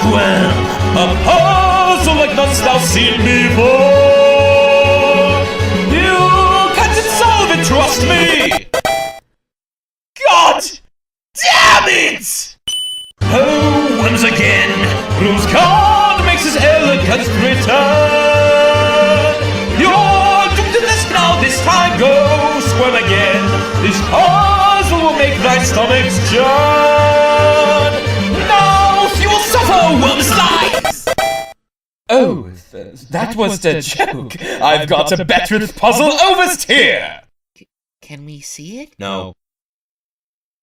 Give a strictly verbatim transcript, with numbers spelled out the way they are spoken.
Well, a puzzle like none thou seen before. You can't solve it, trust me. God damn it! Oh, once again, Bruce Card makes his elegant return. You're doomed to this now, this time go squirm again. This puzzle will make thy stomachs churn. Now you will suffer worm slice! Oh, th that was the joke. I've got a better puzzle over here. Can we see it? No.